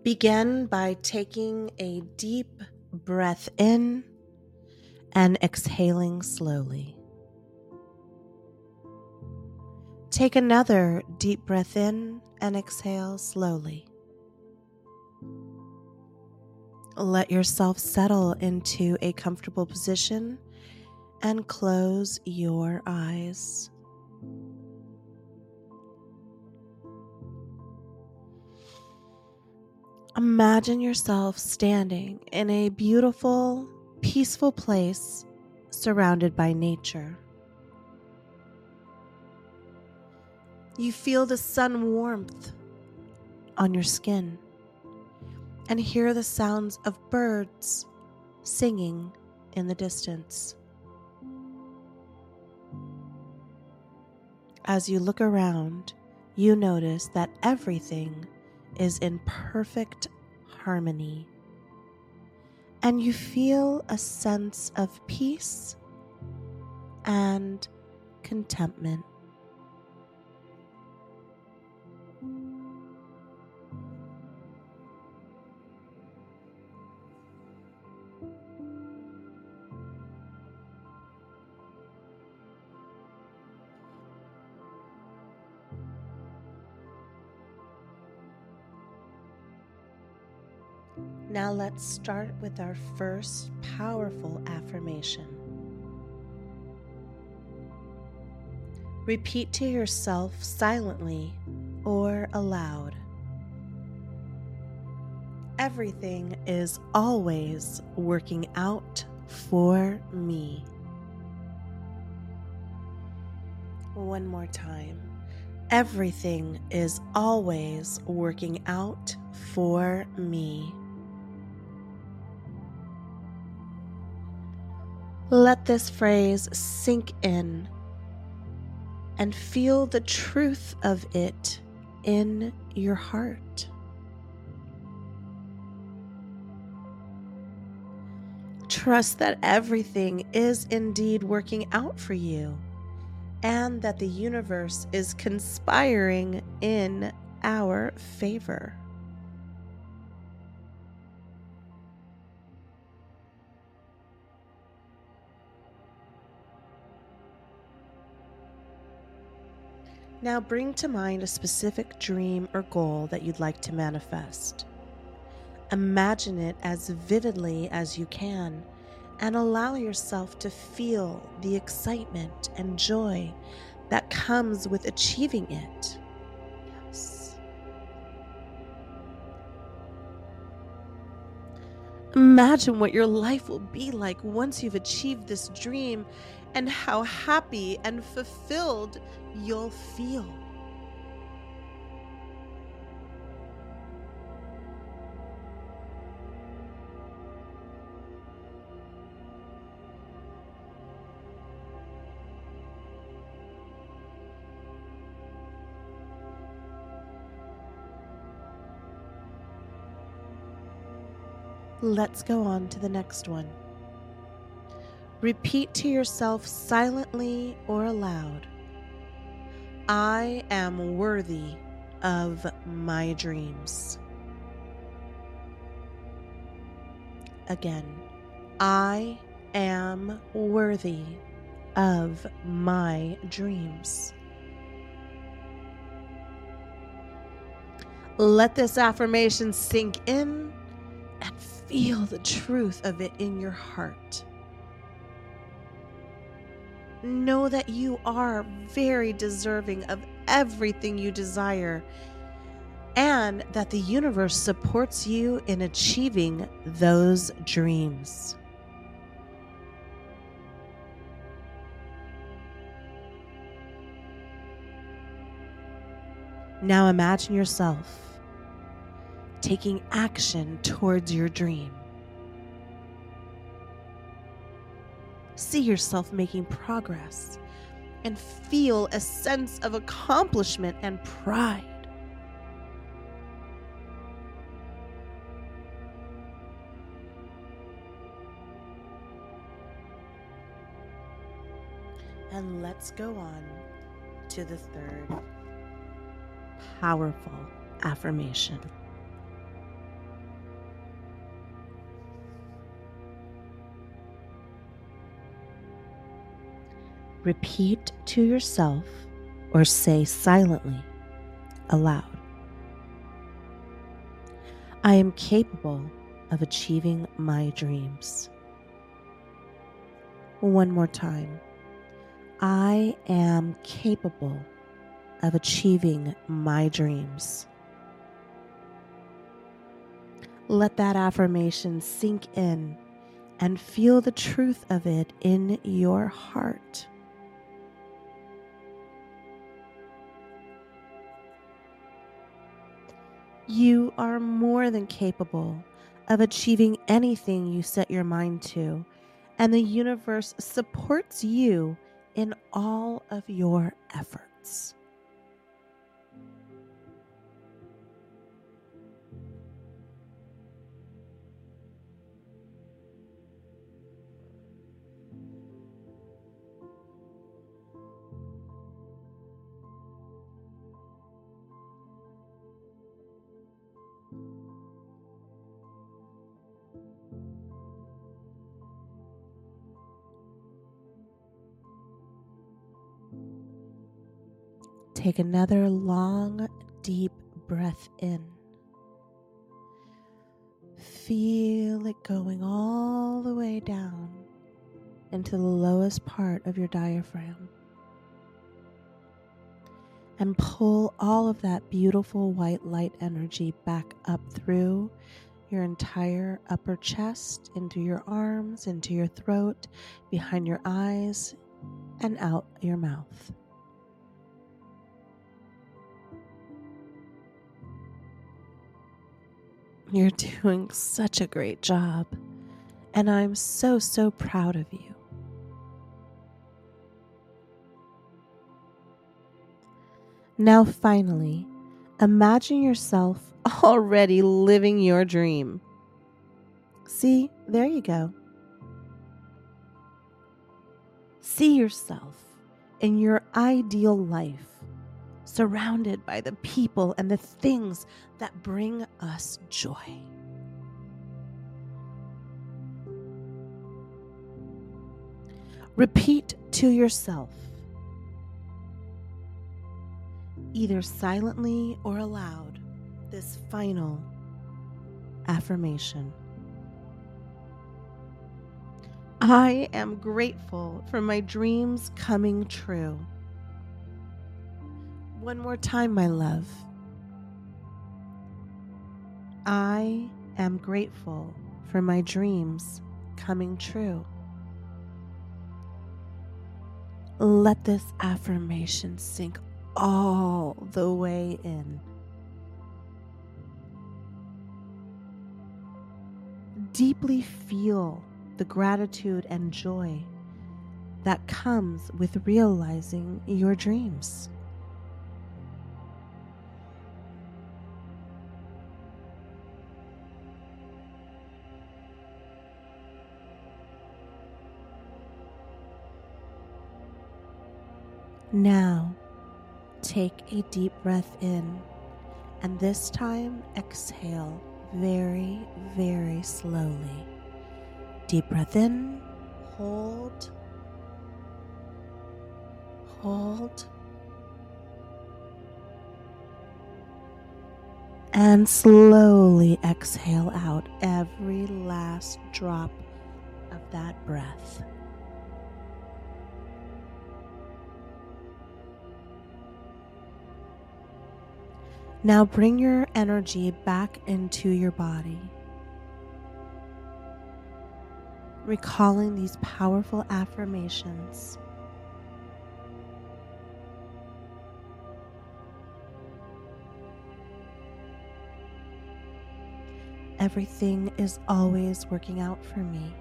Begin by taking a deep breath in and exhaling slowly. Take another deep breath in and exhale slowly. Let yourself settle into a comfortable position and close your eyes. Imagine yourself standing in a beautiful, peaceful place surrounded by nature. You feel the sun warmth on your skin and hear the sounds of birds singing in the distance. As you look around, you notice that everything is in perfect harmony, and you feel a sense of peace and contentment. Now let's start with our first powerful affirmation. Repeat to yourself silently or aloud. Everything is always working out for me. One more time. Everything is always working out for me. Let this phrase sink in and feel the truth of it in your heart. Trust that everything is indeed working out for you and that the universe is conspiring in our favor. Now bring to mind a specific dream or goal that you'd like to manifest. Imagine it as vividly as you can and allow yourself to feel the excitement and joy that comes with achieving it. Yes. Imagine what your life will be like once you've achieved this dream and how happy and fulfilled you'll feel. Let's go on to the next one. Repeat to yourself silently or aloud. I am worthy of my dreams. Again, I am worthy of my dreams. Let this affirmation sink in and feel the truth of it in your heart. Know that you are very deserving of everything you desire and that the universe supports you in achieving those dreams. Now imagine yourself taking action towards your dream. See yourself making progress and feel a sense of accomplishment and pride. And let's go on to the third powerful affirmation. Repeat to yourself or say silently aloud, I am capable of achieving my dreams. One more time. I am capable of achieving my dreams. Let that affirmation sink in and feel the truth of it in your heart. You are more than capable of achieving anything you set your mind to, and the universe supports you in all of your efforts. Take another long, deep breath in. Feel it going all the way down into the lowest part of your diaphragm. And pull all of that beautiful white light energy back up through your entire upper chest, into your arms, into your throat, behind your eyes, and out your mouth. You're doing such a great job, and I'm so proud of you. Now finally, imagine yourself already living your dream. See, there you go. See yourself in your ideal life, surrounded by the people and the things that bring us joy. Repeat to yourself, either silently or aloud, this final affirmation. I am grateful for my dreams coming true. One more time, my love. I am grateful for my dreams coming true. Let this affirmation sink all the way in. Deeply feel the gratitude and joy that comes with realizing your dreams. Now, take a deep breath in, and this time exhale very, very slowly. Deep breath in, hold, and slowly exhale out every last drop of that breath. Now bring your energy back into your body, recalling these powerful affirmations. Everything is always working out for me.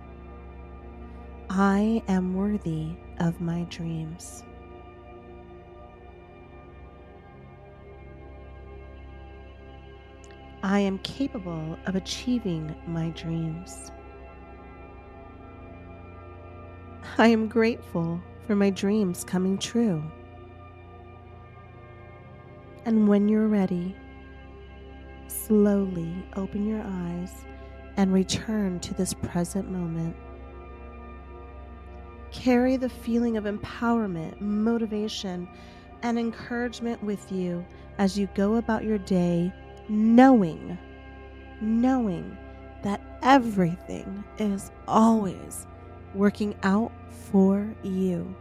I am worthy of my dreams. I am capable of achieving my dreams. I am grateful for my dreams coming true. And when you're ready, slowly open your eyes and return to this present moment. Carry the feeling of empowerment, motivation, and encouragement with you as you go about your day, knowing that everything is always working out for you.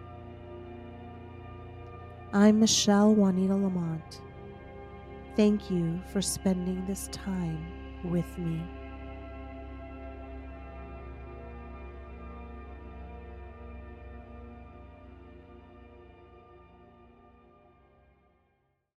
I'm Michelle Juanita Lamont. Thank you for spending this time with me.